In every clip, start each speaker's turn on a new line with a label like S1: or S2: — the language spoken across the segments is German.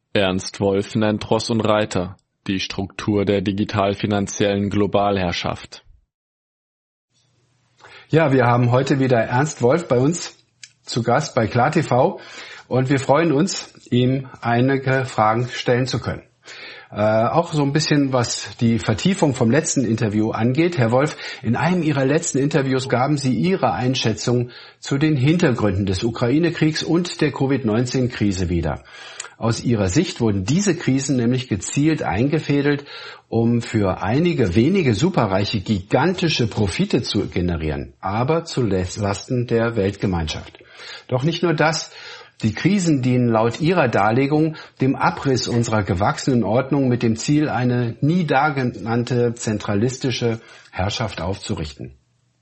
S1: Ernst Wolf nennt Ross und Reiter, die Struktur der digital-finanziellen Globalherrschaft.
S2: Ja, wir haben heute wieder Ernst Wolf bei uns zu Gast bei KlarTV und wir freuen uns, ihm einige Fragen stellen zu können. Auch so ein bisschen, was die Vertiefung vom letzten Interview angeht. Herr Wolf, in einem Ihrer letzten Interviews gaben Sie Ihre Einschätzung zu den Hintergründen des Ukraine-Kriegs und der Covid-19-Krise wieder. Aus Ihrer Sicht wurden diese Krisen nämlich gezielt eingefädelt, um für einige wenige Superreiche gigantische Profite zu generieren, aber zu Lasten der Weltgemeinschaft. Doch nicht nur das. Die Krisen dienen laut Ihrer Darlegung dem Abriss unserer gewachsenen Ordnung mit dem Ziel, eine nie dagennannte zentralistische Herrschaft aufzurichten.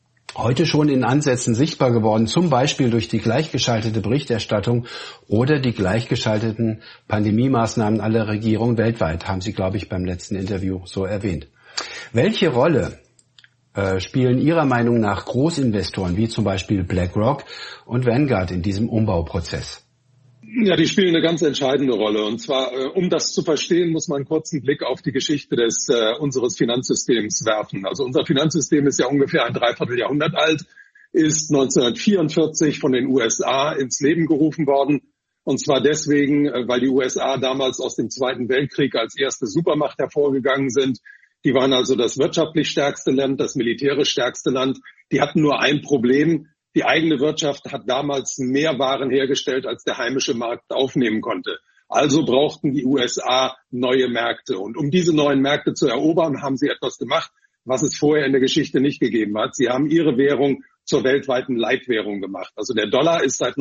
S2: Heute schon in Ansätzen sichtbar geworden, zum Beispiel durch die gleichgeschaltete Berichterstattung oder die gleichgeschalteten Pandemiemaßnahmen aller Regierungen weltweit, haben Sie, glaube ich, beim letzten Interview so erwähnt. Welche Rolle spielen Ihrer Meinung nach Großinvestoren wie zum Beispiel BlackRock und Vanguard in diesem Umbauprozess?
S3: Ja, die spielen eine ganz entscheidende Rolle. Und zwar, um das zu verstehen, muss man einen kurzen Blick auf die Geschichte unseres Finanzsystems werfen. Also unser Finanzsystem ist ja ungefähr ein Dreivierteljahrhundert alt, ist 1944 von den USA ins Leben gerufen worden. Und zwar deswegen, weil die USA damals aus dem Zweiten Weltkrieg als erste Supermacht hervorgegangen sind. Die waren also das wirtschaftlich stärkste Land, das militärisch stärkste Land. Die hatten nur ein Problem. Die eigene Wirtschaft hat damals mehr Waren hergestellt, als der heimische Markt aufnehmen konnte. Also brauchten die USA neue Märkte. Und um diese neuen Märkte zu erobern, haben sie etwas gemacht, was es vorher in der Geschichte nicht gegeben hat. Sie haben ihre Währung zur weltweiten Leitwährung gemacht. Also der Dollar ist seit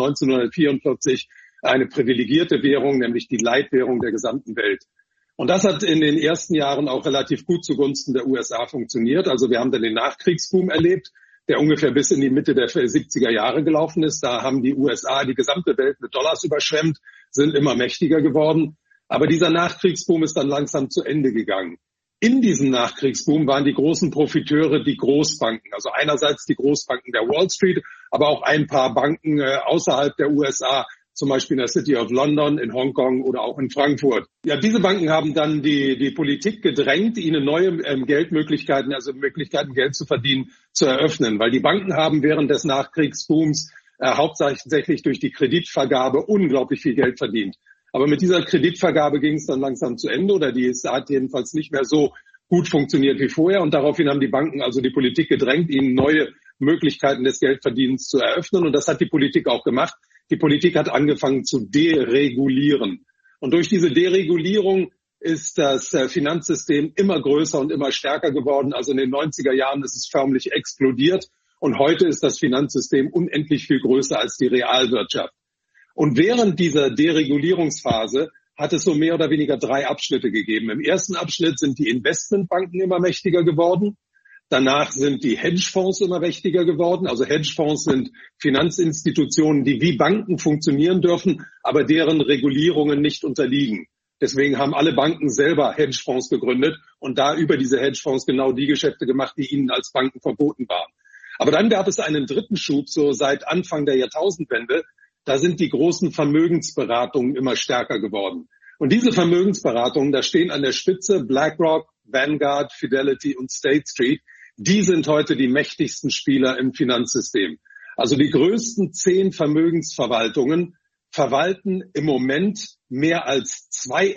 S3: 1944 eine privilegierte Währung, nämlich die Leitwährung der gesamten Welt. Und das hat in den ersten Jahren auch relativ gut zugunsten der USA funktioniert. Also wir haben dann den Nachkriegsboom erlebt, der ungefähr bis in die Mitte der 70er Jahre gelaufen ist. Da haben die USA die gesamte Welt mit Dollars überschwemmt, sind immer mächtiger geworden. Aber dieser Nachkriegsboom ist dann langsam zu Ende gegangen. In diesem Nachkriegsboom waren die großen Profiteure die Großbanken. Also einerseits die Großbanken der Wall Street, aber auch ein paar Banken außerhalb der USA, zum Beispiel in der City of London, in Hongkong oder auch in Frankfurt. Ja, diese Banken haben dann die Politik gedrängt, ihnen neue Geldmöglichkeiten, also Möglichkeiten, Geld zu verdienen, zu eröffnen. Weil die Banken haben während des Nachkriegsbooms hauptsächlich durch die Kreditvergabe unglaublich viel Geld verdient. Aber mit dieser Kreditvergabe ging es dann langsam zu Ende oder die hat jedenfalls nicht mehr so gut funktioniert wie vorher. Und daraufhin haben die Banken also die Politik gedrängt, ihnen neue Möglichkeiten des Geldverdienens zu eröffnen. Und das hat die Politik auch gemacht. Die Politik hat angefangen zu deregulieren. Und durch diese Deregulierung ist das Finanzsystem immer größer und immer stärker geworden. Also in den 90er Jahren ist es förmlich explodiert. Und heute ist das Finanzsystem unendlich viel größer als die Realwirtschaft. Und während dieser Deregulierungsphase hat es so mehr oder weniger 3 Abschnitte gegeben. Im ersten Abschnitt sind die Investmentbanken immer mächtiger geworden. Danach sind die Hedgefonds immer mächtiger geworden. Also Hedgefonds sind Finanzinstitutionen, die wie Banken funktionieren dürfen, aber deren Regulierungen nicht unterliegen. Deswegen haben alle Banken selber Hedgefonds gegründet und da über diese Hedgefonds genau die Geschäfte gemacht, die ihnen als Banken verboten waren. Aber dann gab es einen dritten Schub, so seit Anfang der Jahrtausendwende. Da sind die großen Vermögensberatungen immer stärker geworden. Und diese Vermögensberatungen, da stehen an der Spitze BlackRock, Vanguard, Fidelity und State Street. Die sind heute die mächtigsten Spieler im Finanzsystem. Also die größten 10 Vermögensverwaltungen verwalten im Moment mehr als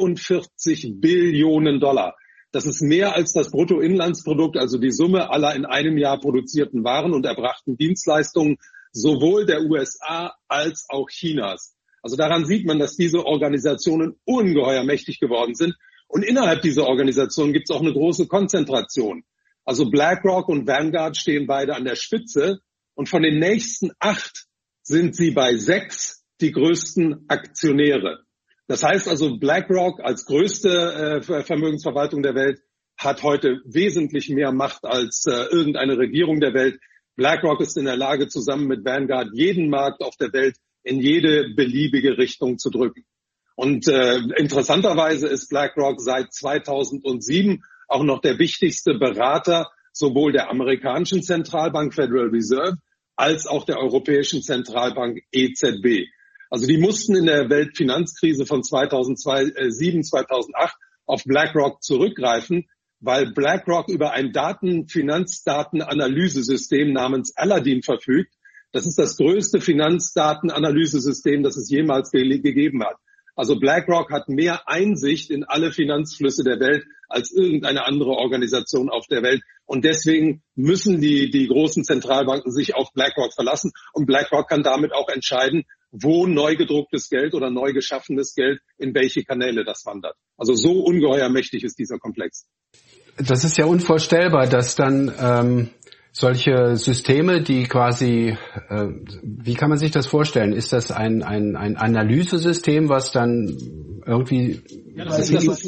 S3: 42 Billionen Dollar. Das ist mehr als das Bruttoinlandsprodukt, also die Summe aller in einem Jahr produzierten Waren und erbrachten Dienstleistungen, sowohl der USA als auch Chinas. Also daran sieht man, dass diese Organisationen ungeheuer mächtig geworden sind. Und innerhalb dieser Organisation gibt es auch eine große Konzentration. Also BlackRock und Vanguard stehen beide an der Spitze. Und von den nächsten 8 sind sie bei 6 die größten Aktionäre. Das heißt also, BlackRock als größte Vermögensverwaltung der Welt hat heute wesentlich mehr Macht als irgendeine Regierung der Welt. BlackRock ist in der Lage, zusammen mit Vanguard jeden Markt auf der Welt in jede beliebige Richtung zu drücken. Und interessanterweise ist BlackRock seit 2007 auch noch der wichtigste Berater sowohl der amerikanischen Zentralbank Federal Reserve als auch der Europäischen Zentralbank EZB. Also die mussten in der Weltfinanzkrise von 2007, 2008 auf BlackRock zurückgreifen, weil BlackRock über ein Finanzdatenanalysesystem namens Aladdin verfügt. Das ist das größte Finanzdatenanalysesystem, das es jemals gegeben hat. Also BlackRock hat mehr Einsicht in alle Finanzflüsse der Welt als irgendeine andere Organisation auf der Welt. Und deswegen müssen die großen Zentralbanken sich auf BlackRock verlassen. Und BlackRock kann damit auch entscheiden, wo neu gedrucktes Geld oder neu geschaffenes Geld in welche Kanäle das wandert. Also so ungeheuer mächtig ist dieser Komplex.
S2: Das ist ja unvorstellbar, dass dann solche Systeme, die quasi, wie kann man sich das vorstellen? Ist das ein Analysesystem, was dann irgendwie...
S3: Ja, das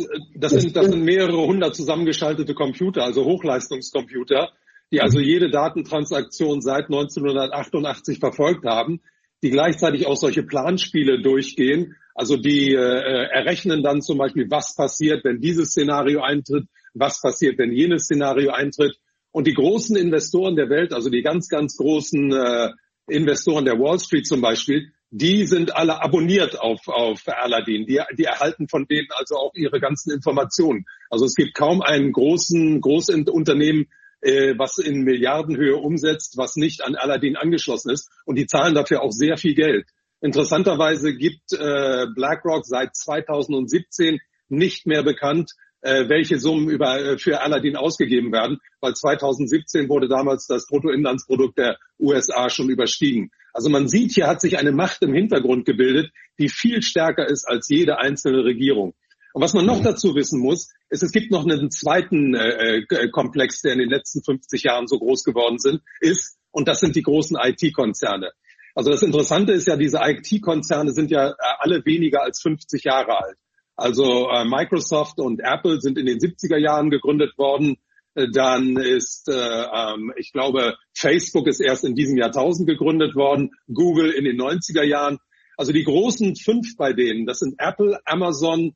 S3: sind mehrere hundert zusammengeschaltete Computer, also Hochleistungscomputer, die also jede Datentransaktion seit 1988 verfolgt haben, die gleichzeitig auch solche Planspiele durchgehen. Also die errechnen dann zum Beispiel, was passiert, wenn dieses Szenario eintritt, was passiert, wenn jenes Szenario eintritt. Und die großen Investoren der Welt, also die ganz, ganz großen Investoren der Wall Street zum Beispiel, die sind alle abonniert auf Aladdin. Die erhalten von denen also auch ihre ganzen Informationen. Also es gibt kaum ein großes Unternehmen, was in Milliardenhöhe umsetzt, was nicht an Aladdin angeschlossen ist. Und die zahlen dafür auch sehr viel Geld. Interessanterweise gibt BlackRock seit 2017 nicht mehr bekannt, welche Summen für Aladdin ausgegeben werden, weil 2017 wurde damals das Bruttoinlandsprodukt der USA schon überstiegen. Also man sieht, hier hat sich eine Macht im Hintergrund gebildet, die viel stärker ist als jede einzelne Regierung. Und was man noch dazu wissen muss, ist, es gibt noch einen zweiten Komplex, der in den letzten 50 Jahren so groß geworden ist, und das sind die großen IT-Konzerne. Also das Interessante ist ja, diese IT-Konzerne sind ja alle weniger als 50 Jahre alt. Also Microsoft und Apple sind in den 70er Jahren gegründet worden. Dann ist, ich glaube, Facebook ist erst in diesem Jahrtausend gegründet worden, Google in den 90er Jahren. Also die großen 5 bei denen, das sind Apple, Amazon,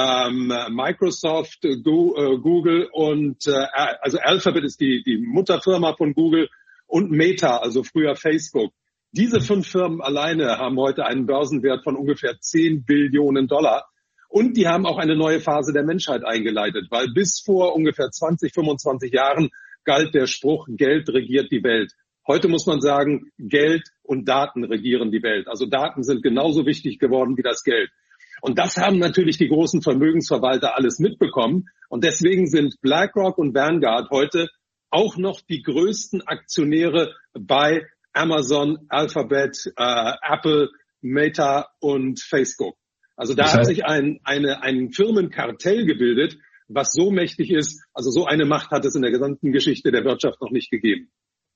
S3: Microsoft, Google und also Alphabet ist die Mutterfirma von Google und Meta, also früher Facebook. Diese 5 Firmen alleine haben heute einen Börsenwert von ungefähr 10 Billionen Dollar. Und die haben auch eine neue Phase der Menschheit eingeleitet, weil bis vor ungefähr 20, 25 Jahren galt der Spruch, Geld regiert die Welt. Heute muss man sagen, Geld und Daten regieren die Welt. Also Daten sind genauso wichtig geworden wie das Geld. Und das haben natürlich die großen Vermögensverwalter alles mitbekommen. Und deswegen sind BlackRock und Vanguard heute auch noch die größten Aktionäre bei Amazon, Alphabet, Apple, Meta und Facebook. Also da hat sich ein Firmenkartell gebildet, was so mächtig ist, also so eine Macht hat es in der gesamten Geschichte der Wirtschaft noch nicht gegeben.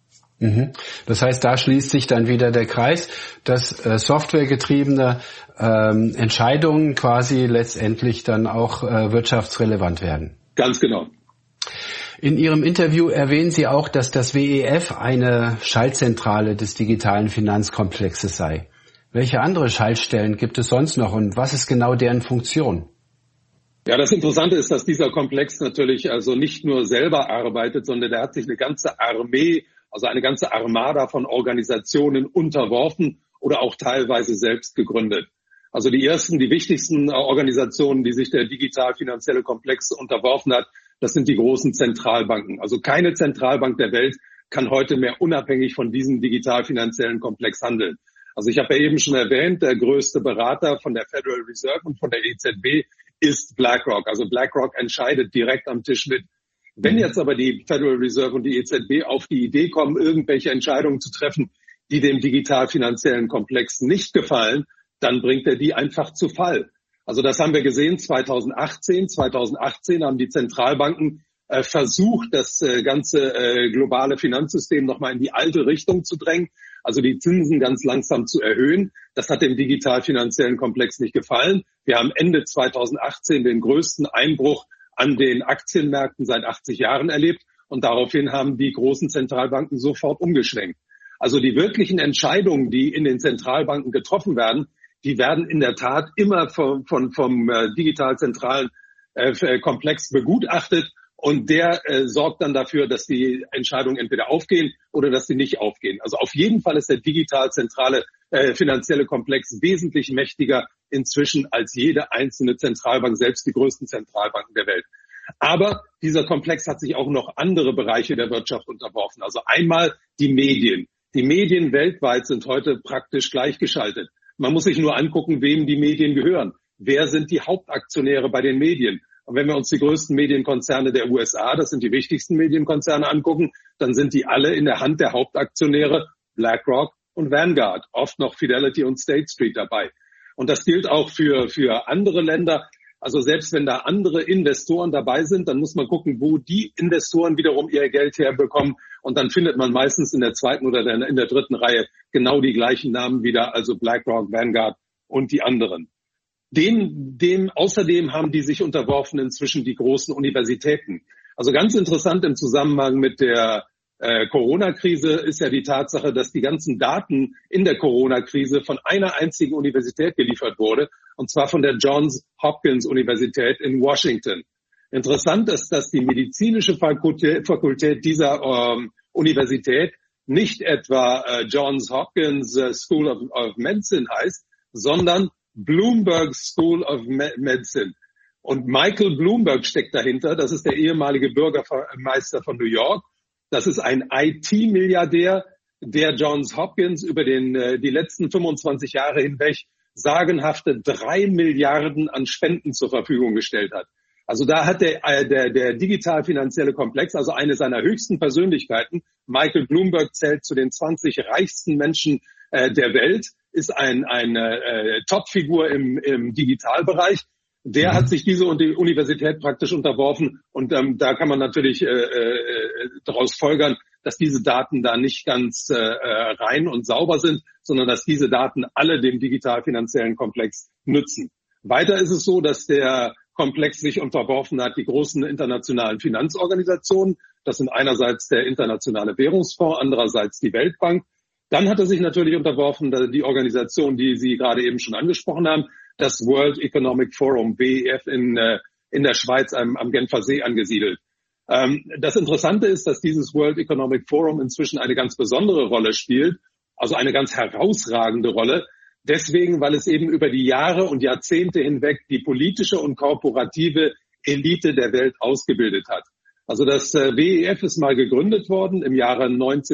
S2: Das heißt, da schließt sich dann wieder der Kreis, dass softwaregetriebene Entscheidungen quasi letztendlich dann auch wirtschaftsrelevant werden.
S3: Ganz genau.
S2: In Ihrem Interview erwähnen Sie auch, dass das WEF eine Schaltzentrale des digitalen Finanzkomplexes sei. Welche andere Schaltstellen gibt es sonst noch und was ist genau deren Funktion?
S3: Ja, das Interessante ist, dass dieser Komplex natürlich also nicht nur selber arbeitet, sondern der hat sich eine ganze Armee, also eine ganze Armada von Organisationen unterworfen oder auch teilweise selbst gegründet. Also die wichtigsten Organisationen, die sich der digital-finanzielle Komplex unterworfen hat, das sind die großen Zentralbanken. Also keine Zentralbank der Welt kann heute mehr unabhängig von diesem digital-finanziellen Komplex handeln. Also ich habe ja eben schon erwähnt, der größte Berater von der Federal Reserve und von der EZB ist BlackRock. Also BlackRock entscheidet direkt am Tisch mit. Wenn jetzt aber die Federal Reserve und die EZB auf die Idee kommen, irgendwelche Entscheidungen zu treffen, die dem digital-finanziellen Komplex nicht gefallen, dann bringt er die einfach zu Fall. Also das haben wir gesehen 2018. 2018 haben die Zentralbanken versucht, das ganze globale Finanzsystem nochmal in die alte Richtung zu drängen, also die Zinsen ganz langsam zu erhöhen. Das hat dem digital-finanziellen Komplex nicht gefallen. Wir haben Ende 2018 den größten Einbruch an den Aktienmärkten seit 80 Jahren erlebt und daraufhin haben die großen Zentralbanken sofort umgeschwenkt. Also die wirklichen Entscheidungen, die in den Zentralbanken getroffen werden, die werden in der Tat immer vom digital-zentralen Komplex begutachtet und der sorgt dann dafür, dass die Entscheidungen entweder aufgehen oder dass sie nicht aufgehen. Also auf jeden Fall ist der digital zentrale finanzielle Komplex wesentlich mächtiger inzwischen als jede einzelne Zentralbank, selbst die größten Zentralbanken der Welt. Aber dieser Komplex hat sich auch noch andere Bereiche der Wirtschaft unterworfen. Also einmal die Medien. Die Medien weltweit sind heute praktisch gleichgeschaltet. Man muss sich nur angucken, wem die Medien gehören. Wer sind die Hauptaktionäre bei den Medien? Und wenn wir uns die größten Medienkonzerne der USA, das sind die wichtigsten Medienkonzerne, angucken, dann sind die alle in der Hand der Hauptaktionäre BlackRock und Vanguard, oft noch Fidelity und State Street dabei. Und das gilt auch für andere Länder. Also selbst wenn da andere Investoren dabei sind, dann muss man gucken, wo die Investoren wiederum ihr Geld herbekommen. Und dann findet man meistens in der zweiten oder in der dritten Reihe genau die gleichen Namen wieder, also BlackRock, Vanguard und die anderen. Außerdem haben die sich unterworfen inzwischen die großen Universitäten. Also ganz interessant im Zusammenhang mit der Corona-Krise ist ja die Tatsache, dass die ganzen Daten in der Corona-Krise von einer einzigen Universität geliefert wurde, und zwar von der Johns Hopkins Universität in Washington. Interessant ist, dass die medizinische Fakultät dieser Universität nicht etwa Johns Hopkins School of Medicine heißt, sondern Bloomberg School of Medicine. Und Michael Bloomberg steckt dahinter. Das ist der ehemalige Bürgermeister von New York. Das ist ein IT-Milliardär, der Johns Hopkins über die letzten 25 Jahre hinweg sagenhafte 3 Milliarden an Spenden zur Verfügung gestellt hat. Also da hat der digital-finanzielle Komplex, also eine seiner höchsten Persönlichkeiten, Michael Bloomberg zählt zu den 20 reichsten Menschen der Welt, ist eine Topfigur im Digitalbereich. Der hat sich diese Universität praktisch unterworfen und da kann man natürlich daraus folgern, dass diese Daten da nicht ganz rein und sauber sind, sondern dass diese Daten alle dem digital-finanziellen Komplex nützen. Weiter ist es so, dass der Komplex sich unterworfen hat, die großen internationalen Finanzorganisationen. Das sind einerseits der Internationale Währungsfonds, andererseits die Weltbank. Dann hat er sich natürlich unterworfen, die Organisation, die Sie gerade eben schon angesprochen haben, das World Economic Forum, WEF in der Schweiz am Genfer See angesiedelt. Das Interessante ist, dass dieses World Economic Forum inzwischen eine ganz besondere Rolle spielt, also eine ganz herausragende Rolle. Deswegen, weil es eben über die Jahre und Jahrzehnte hinweg die politische und korporative Elite der Welt ausgebildet hat. Also das WEF ist mal gegründet worden im Jahre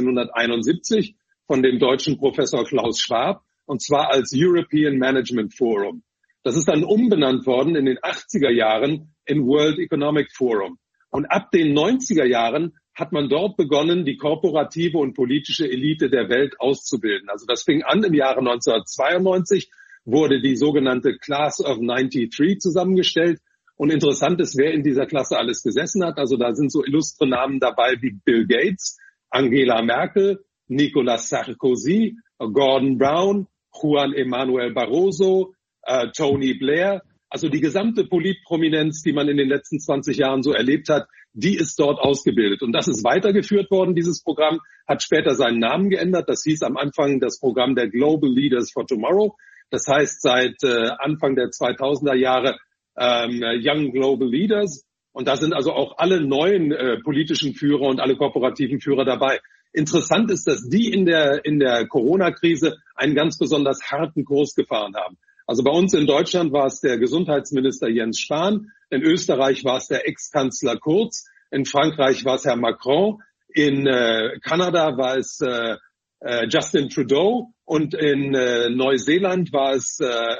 S3: 1971 von dem deutschen Professor Klaus Schwab, und zwar als European Management Forum. Das ist dann umbenannt worden in den 80er Jahren in World Economic Forum. Und ab den 90er Jahren hat man dort begonnen, die korporative und politische Elite der Welt auszubilden. Also das fing an im Jahre 1992, wurde die sogenannte Class of 93 zusammengestellt. Und interessant ist, wer in dieser Klasse alles gesessen hat. Also da sind so illustre Namen dabei wie Bill Gates, Angela Merkel, Nicolas Sarkozy, Gordon Brown, Juan Emanuel Barroso, Tony Blair. Also die gesamte Politprominenz, die man in den letzten 20 Jahren so erlebt hat, die ist dort ausgebildet. Und das ist weitergeführt worden, dieses Programm, hat später seinen Namen geändert. Das hieß am Anfang das Programm der Global Leaders for Tomorrow. Das heißt seit Anfang der 2000er Jahre Young Global Leaders. Und da sind also auch alle neuen politischen Führer und alle kooperativen Führer dabei. Interessant ist, dass die in der Corona-Krise einen ganz besonders harten Kurs gefahren haben. Also bei uns in Deutschland war es der Gesundheitsminister Jens Spahn, in Österreich war es der Ex-Kanzler Kurz, in Frankreich war es Herr Macron, in Kanada war es Justin Trudeau und in Neuseeland war es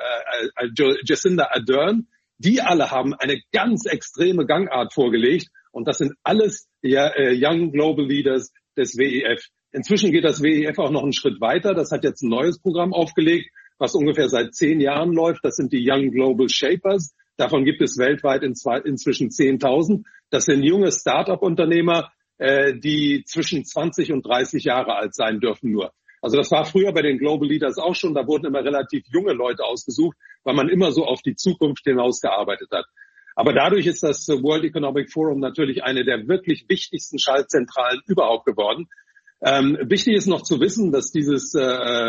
S3: Jacinda Ardern. Die alle haben eine ganz extreme Gangart vorgelegt und das sind alles Young Global Leaders des WEF. Inzwischen geht das WEF auch noch einen Schritt weiter. Das hat jetzt ein neues Programm aufgelegt, was ungefähr seit 10 Jahren läuft. Das sind die Young Global Shapers. Davon gibt es weltweit inzwischen 10.000. Das sind junge Start-up-Unternehmer, die zwischen 20 und 30 Jahre alt sein dürfen nur. Also das war früher bei den Global Leaders auch schon. Da wurden immer relativ junge Leute ausgesucht, weil man immer so auf die Zukunft hinausgearbeitet hat. Aber dadurch ist das World Economic Forum natürlich eine der wirklich wichtigsten Schaltzentralen überhaupt geworden. Wichtig ist noch zu wissen, dass dieses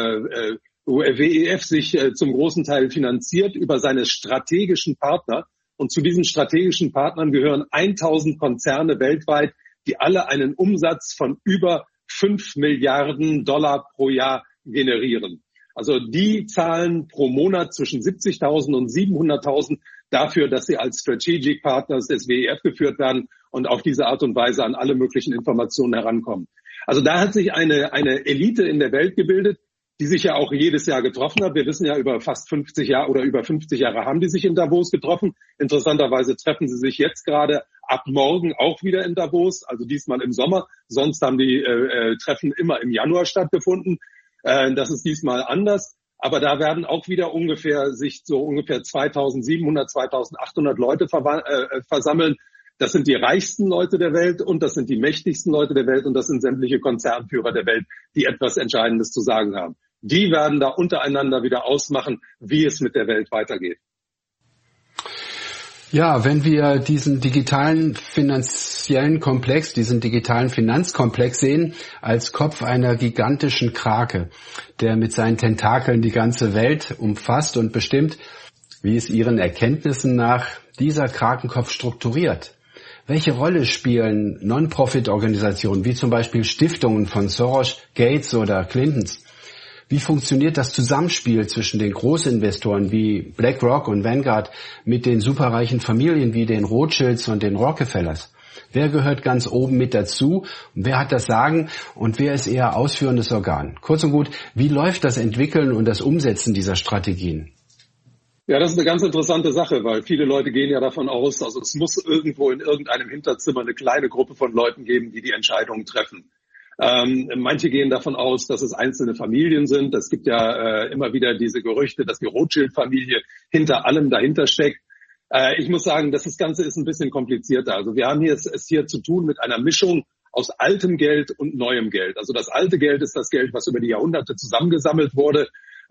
S3: WEF sich zum großen Teil finanziert über seine strategischen Partner. Und zu diesen strategischen Partnern gehören 1000 Konzerne weltweit, die alle einen Umsatz von über 5 Milliarden Dollar pro Jahr generieren. Also die zahlen pro Monat zwischen 70.000 und 700.000 dafür, dass sie als Strategic Partners des WEF geführt werden und auf diese Art und Weise an alle möglichen Informationen herankommen. Also da hat sich eine Elite in der Welt gebildet, die sich ja auch jedes Jahr getroffen hat. Wir wissen ja, über 50 Jahre haben die sich in Davos getroffen. Interessanterweise treffen sie sich jetzt gerade ab morgen auch wieder in Davos, also diesmal im Sommer. Sonst haben die Treffen immer im Januar stattgefunden. Das ist diesmal anders. Aber da werden auch wieder ungefähr 2700, 2800 Leute versammeln. Das sind die reichsten Leute der Welt und das sind die mächtigsten Leute der Welt und das sind sämtliche Konzernführer der Welt, die etwas Entscheidendes zu sagen haben. Die werden da untereinander wieder ausmachen, wie es mit der Welt weitergeht.
S2: Ja, wenn wir diesen digitalen finanziellen Komplex, diesen digitalen Finanzkomplex sehen, als Kopf einer gigantischen Krake, der mit seinen Tentakeln die ganze Welt umfasst und bestimmt, wie es Ihren Erkenntnissen nach dieser Krakenkopf strukturiert. Welche Rolle spielen Non-Profit-Organisationen, wie zum Beispiel Stiftungen von Soros, Gates oder Clintons? Wie funktioniert das Zusammenspiel zwischen den Großinvestoren wie BlackRock und Vanguard mit den superreichen Familien wie den Rothschilds und den Rockefellers? Wer gehört ganz oben mit dazu? Wer hat das Sagen und wer ist eher ausführendes Organ? Kurz und gut, wie läuft das Entwickeln und das Umsetzen dieser Strategien?
S3: Ja, das ist eine ganz interessante Sache, weil viele Leute gehen ja davon aus, also es muss irgendwo in irgendeinem Hinterzimmer eine kleine Gruppe von Leuten geben, die die Entscheidungen treffen. Manche gehen davon aus, dass es einzelne Familien sind. Es gibt ja immer wieder diese Gerüchte, dass die Rothschild-Familie hinter allem dahinter steckt. Ich muss sagen, das Ganze ist ein bisschen komplizierter. Also wir haben es hier zu tun mit einer Mischung aus altem Geld und neuem Geld. Also das alte Geld ist das Geld, was über die Jahrhunderte zusammengesammelt wurde,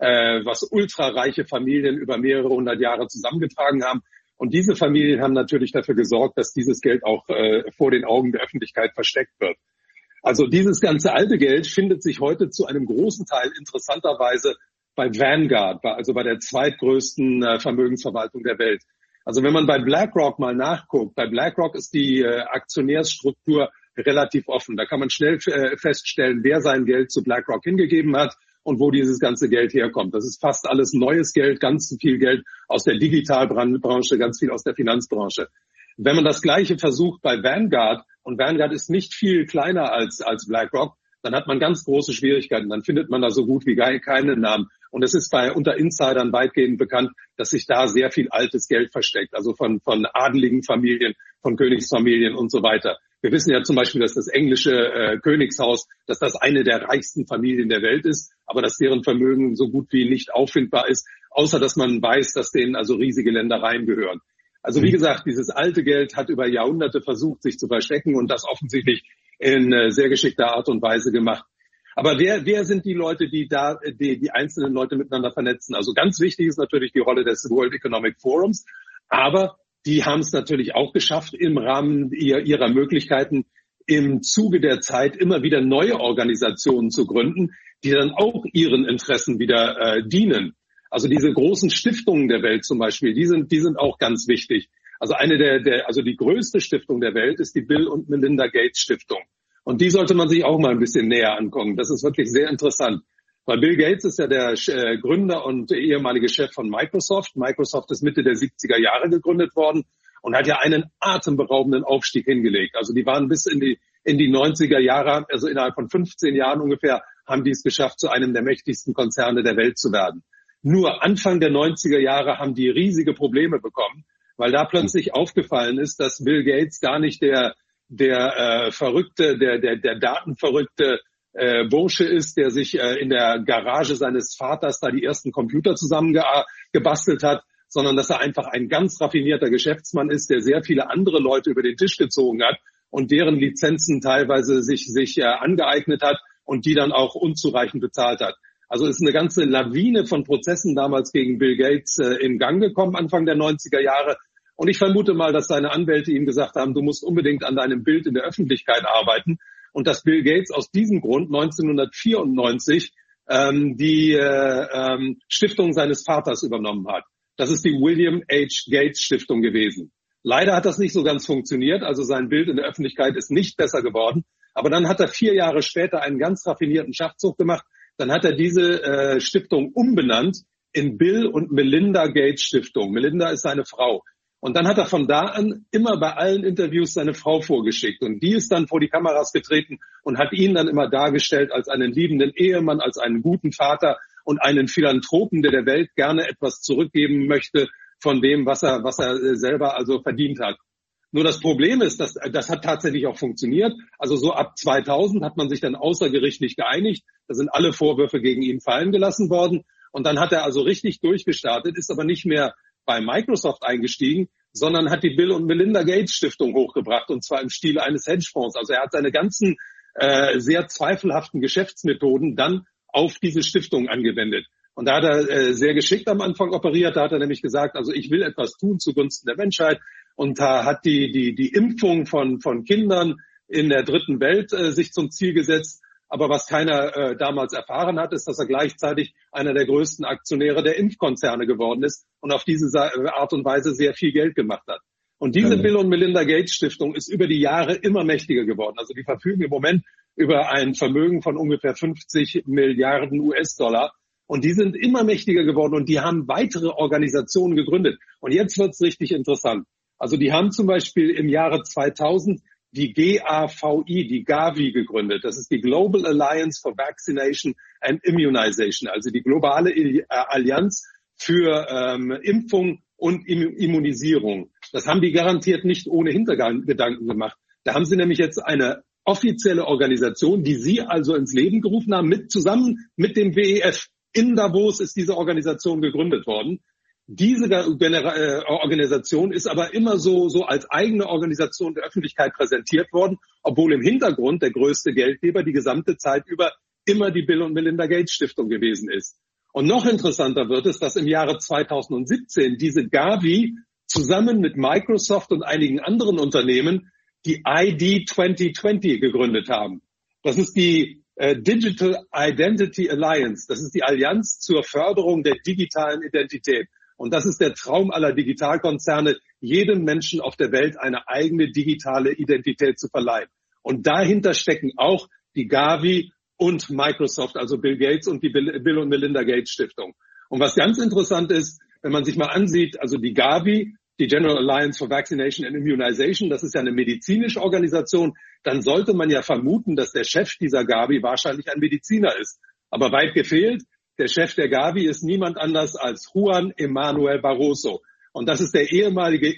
S3: was ultrareiche Familien über mehrere hundert Jahre zusammengetragen haben. Und diese Familien haben natürlich dafür gesorgt, dass dieses Geld auch vor den Augen der Öffentlichkeit versteckt wird. Also dieses ganze alte Geld findet sich heute zu einem großen Teil interessanterweise bei Vanguard, also bei der zweitgrößten Vermögensverwaltung der Welt. Also wenn man bei BlackRock mal nachguckt, bei BlackRock ist die Aktionärsstruktur relativ offen. Da kann man schnell feststellen, wer sein Geld zu BlackRock hingegeben hat und wo dieses ganze Geld herkommt. Das ist fast alles neues Geld, ganz viel Geld aus der Digitalbranche, ganz viel aus der Finanzbranche. Wenn man das Gleiche versucht bei Vanguard, und Vanguard ist nicht viel kleiner als BlackRock, dann hat man ganz große Schwierigkeiten. Dann findet man da so gut wie keinen Namen. Und es ist unter Insidern weitgehend bekannt, dass sich da sehr viel altes Geld versteckt, also von adeligen Familien, von Königsfamilien und so weiter. Wir wissen ja zum Beispiel, dass das englische Königshaus, dass das eine der reichsten Familien der Welt ist, aber dass deren Vermögen so gut wie nicht auffindbar ist, außer dass man weiß, dass denen also riesige Ländereien gehören. Also wie gesagt, dieses alte Geld hat über Jahrhunderte versucht, sich zu verstecken und das offensichtlich in sehr geschickter Art und Weise gemacht. Aber wer sind die Leute, die die einzelnen Leute miteinander vernetzen? Also ganz wichtig ist natürlich die Rolle des World Economic Forums, aber die haben es natürlich auch geschafft, im Rahmen ihrer Möglichkeiten im Zuge der Zeit immer wieder neue Organisationen zu gründen, die dann auch ihren Interessen wieder dienen. Also diese großen Stiftungen der Welt zum Beispiel, die sind auch ganz wichtig. Also also die größte Stiftung der Welt ist die Bill und Melinda Gates Stiftung. Und die sollte man sich auch mal ein bisschen näher angucken. Das ist wirklich sehr interessant. Weil Bill Gates ist ja der Gründer und ehemalige Chef von Microsoft. Microsoft ist Mitte der 70er Jahre gegründet worden und hat ja einen atemberaubenden Aufstieg hingelegt. Also die waren bis in die 90er Jahre, also innerhalb von 15 Jahren ungefähr, haben die es geschafft, zu einem der mächtigsten Konzerne der Welt zu werden. Nur Anfang der 90er Jahre haben die riesige Probleme bekommen, weil da plötzlich aufgefallen ist, dass Bill Gates gar nicht der datenverrückte Bursche ist, der sich in der Garage seines Vaters da die ersten Computer zusammengebastelt hat, sondern dass er einfach ein ganz raffinierter Geschäftsmann ist, der sehr viele andere Leute über den Tisch gezogen hat und deren Lizenzen teilweise sich angeeignet hat und die dann auch unzureichend bezahlt hat. Also ist eine ganze Lawine von Prozessen damals gegen Bill Gates in Gang gekommen, Anfang der 90er Jahre. Und ich vermute mal, dass seine Anwälte ihm gesagt haben, du musst unbedingt an deinem Bild in der Öffentlichkeit arbeiten. Und dass Bill Gates aus diesem Grund 1994 die Stiftung seines Vaters übernommen hat. Das ist die William H. Gates Stiftung gewesen. Leider hat das nicht so ganz funktioniert, also sein Bild in der Öffentlichkeit ist nicht besser geworden. Aber dann hat er 4 Jahre später einen ganz raffinierten Schachzug gemacht. Dann hat er diese Stiftung umbenannt in Bill und Melinda Gates Stiftung. Melinda ist seine Frau. Und dann hat er von da an immer bei allen Interviews seine Frau vorgeschickt. Und die ist dann vor die Kameras getreten und hat ihn dann immer dargestellt als einen liebenden Ehemann, als einen guten Vater und einen Philanthropen, der Welt gerne etwas zurückgeben möchte von dem, was er selber also verdient hat. Nur das Problem ist, dass das hat tatsächlich auch funktioniert. Also so ab 2000 hat man sich dann außergerichtlich geeinigt. Da sind alle Vorwürfe gegen ihn fallen gelassen worden. Und dann hat er also richtig durchgestartet, ist aber nicht mehr bei Microsoft eingestiegen, sondern hat die Bill und Melinda Gates Stiftung hochgebracht, und zwar im Stile eines Hedgefonds. Also er hat seine ganzen sehr zweifelhaften Geschäftsmethoden dann auf diese Stiftung angewendet. Und da hat er sehr geschickt am Anfang operiert. Da hat er nämlich gesagt, also ich will etwas tun zugunsten der Menschheit, und hat die Impfung von Kindern in der dritten Welt sich zum Ziel gesetzt. Aber was keiner damals erfahren hat, ist, dass er gleichzeitig einer der größten Aktionäre der Impfkonzerne geworden ist und auf diese Art und Weise sehr viel Geld gemacht hat. Und diese Bill und Melinda Gates Stiftung ist über die Jahre immer mächtiger geworden. Also die verfügen im Moment über ein Vermögen von ungefähr 50 Milliarden US-Dollar. Und die sind immer mächtiger geworden und die haben weitere Organisationen gegründet. Und jetzt wird's richtig interessant. Also die haben zum Beispiel im Jahre 2000 die GAVI, die Gavi gegründet. Das ist die Global Alliance for Vaccination and Immunization, also die globale Allianz für Impfung und Immunisierung. Das haben die garantiert nicht ohne Hintergedanken gemacht. Da haben sie nämlich jetzt eine offizielle Organisation, die sie also ins Leben gerufen haben, zusammen mit dem WEF. In Davos ist diese Organisation gegründet worden. Diese Organisation ist aber immer so als eigene Organisation der Öffentlichkeit präsentiert worden, obwohl im Hintergrund der größte Geldgeber die gesamte Zeit über immer die Bill und Melinda Gates Stiftung gewesen ist. Und noch interessanter wird es, dass im Jahre 2017 diese Gavi zusammen mit Microsoft und einigen anderen Unternehmen die ID 2020 gegründet haben. Das ist die Digital Identity Alliance. Das ist die Allianz zur Förderung der digitalen Identität. Und das ist der Traum aller Digitalkonzerne, jedem Menschen auf der Welt eine eigene digitale Identität zu verleihen. Und dahinter stecken auch die Gavi und Microsoft, also Bill Gates und die Bill und Melinda Gates Stiftung. Und was ganz interessant ist, wenn man sich mal ansieht, also die Gavi, die General Alliance for Vaccination and Immunization, das ist ja eine medizinische Organisation, dann sollte man ja vermuten, dass der Chef dieser Gavi wahrscheinlich ein Mediziner ist. Aber weit gefehlt. Der Chef der Gavi ist niemand anders als Juan Emanuel Barroso. Und das ist der ehemalige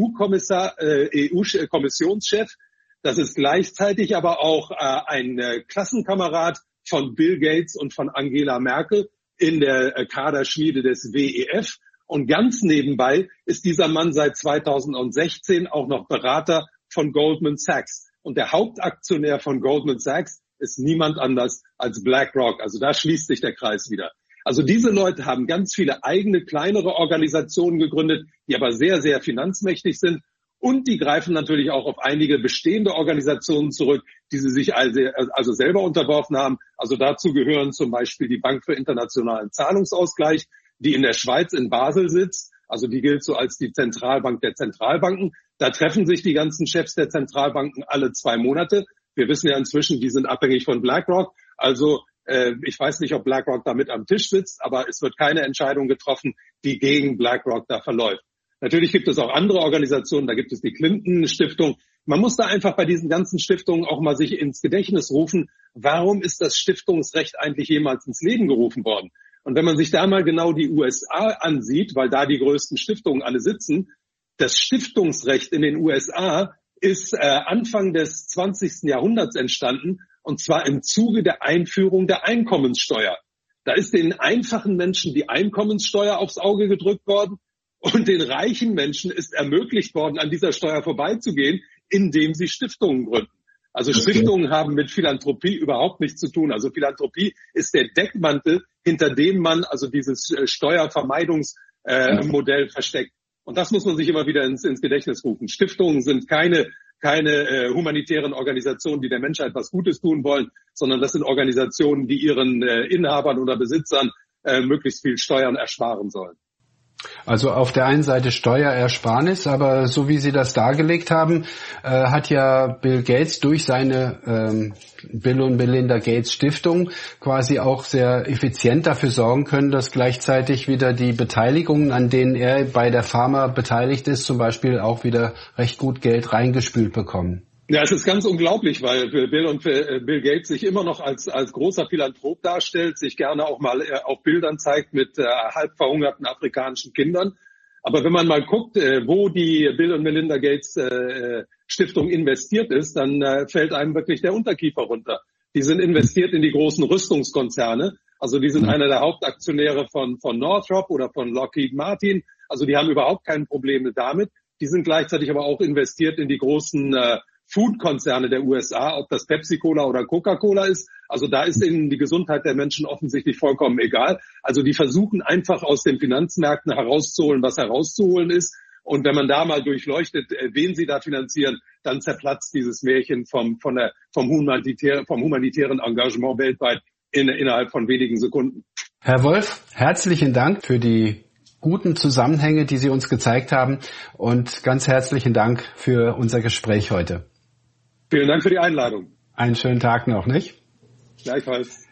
S3: EU-Kommissionschef. Das ist gleichzeitig aber auch ein Klassenkamerad von Bill Gates und von Angela Merkel in der Kaderschmiede des WEF. Und ganz nebenbei ist dieser Mann seit 2016 auch noch Berater von Goldman Sachs. Und der Hauptaktionär von Goldman Sachs ist niemand anders als BlackRock. Also da schließt sich der Kreis wieder. Also diese Leute haben ganz viele eigene, kleinere Organisationen gegründet, die aber sehr, sehr finanzmächtig sind. Und die greifen natürlich auch auf einige bestehende Organisationen zurück, die sie sich also selber unterworfen haben. Also dazu gehören zum Beispiel die Bank für internationalen Zahlungsausgleich, die in der Schweiz in Basel sitzt. Also die gilt so als die Zentralbank der Zentralbanken. Da treffen sich die ganzen Chefs der Zentralbanken alle 2 Monate. Wir wissen ja inzwischen, die sind abhängig von BlackRock. Also ich weiß nicht, ob BlackRock da mit am Tisch sitzt, aber es wird keine Entscheidung getroffen, die gegen BlackRock da verläuft. Natürlich gibt es auch andere Organisationen, da gibt es die Clinton-Stiftung. Man muss da einfach bei diesen ganzen Stiftungen auch mal sich ins Gedächtnis rufen, warum ist das Stiftungsrecht eigentlich jemals ins Leben gerufen worden? Und wenn man sich da mal genau die USA ansieht, weil da die größten Stiftungen alle sitzen, das Stiftungsrecht in den USA ist Anfang des 20. Jahrhunderts entstanden, und zwar im Zuge der Einführung der Einkommenssteuer. Da ist den einfachen Menschen die Einkommenssteuer aufs Auge gedrückt worden und den reichen Menschen ist ermöglicht worden, an dieser Steuer vorbeizugehen, indem sie Stiftungen gründen. Also Stiftungen haben mit Philanthropie überhaupt nichts zu tun. Also Philanthropie ist der Deckmantel, hinter dem man also dieses Steuervermeidungsmodell versteckt. Und das muss man sich immer wieder ins Gedächtnis rufen. Stiftungen sind keine humanitären Organisationen, die der Menschheit was Gutes tun wollen, sondern das sind Organisationen, die ihren Inhabern oder Besitzern möglichst viel Steuern ersparen sollen.
S2: Also auf der einen Seite Steuerersparnis, aber so wie Sie das dargelegt haben, hat ja Bill Gates durch seine Bill und Melinda Gates Stiftung quasi auch sehr effizient dafür sorgen können, dass gleichzeitig wieder die Beteiligungen, an denen er bei der Pharma beteiligt ist, zum Beispiel auch wieder recht gut Geld reingespült bekommen.
S3: Ja, es ist ganz unglaublich, weil Bill Gates sich immer noch als großer Philanthrop darstellt, sich gerne auch mal auf Bildern zeigt mit halb verhungerten afrikanischen Kindern. Aber wenn man mal guckt, wo die Bill und Melinda Gates Stiftung investiert ist, dann fällt einem wirklich der Unterkiefer runter. Die sind investiert in die großen Rüstungskonzerne. Also die sind einer der Hauptaktionäre von Northrop oder von Lockheed Martin. Also die haben überhaupt keine Probleme damit. Die sind gleichzeitig aber auch investiert in die großen Food-Konzerne der USA, ob das Pepsi-Cola oder Coca-Cola ist. Also da ist ihnen die Gesundheit der Menschen offensichtlich vollkommen egal. Also die versuchen einfach aus den Finanzmärkten herauszuholen, was herauszuholen ist. Und wenn man da mal durchleuchtet, wen sie da finanzieren, dann zerplatzt dieses Märchen vom humanitären Engagement weltweit innerhalb von wenigen Sekunden.
S2: Herr Wolf, herzlichen Dank für die guten Zusammenhänge, die Sie uns gezeigt haben. Und ganz herzlichen Dank für unser Gespräch heute.
S3: Vielen Dank für die Einladung.
S2: Einen schönen Tag noch, nicht?
S3: Gleichfalls.